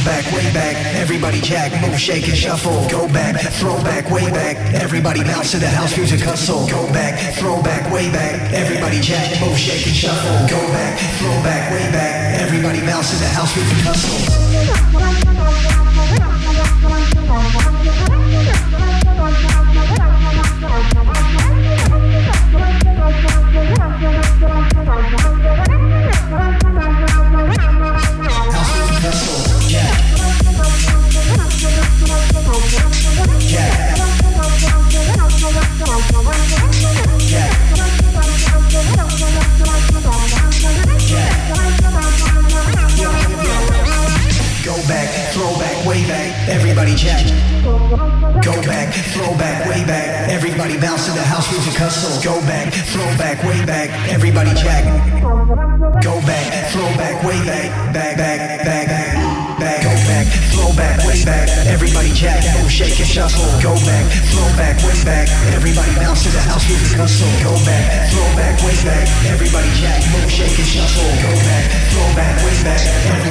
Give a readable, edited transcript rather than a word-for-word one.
back, way back. Everybody jack, move, shake and shuffle. Go back, throw back, way back. Everybody bounce to the house music hustle. Go back, throw back, way back. Everybody jack, move, shake and shuffle. Go back, throw back, way back. Everybody bounce to the house music hustle. Everybody jack. Go back, throw back, way back. Everybody bounce to the house music hustle. Go back, throw back, way back. Everybody jack. Go back, throw back, way back. Back, back, back, back. Back, go back, throw back, way back. Everybody jack, move, shake and shuffle. Go back, throw back, way back. Everybody bounce to the house music hustle. Go back, throw back, way back. Everybody jack, move, shake and shuffle. Go back, throw back, way back.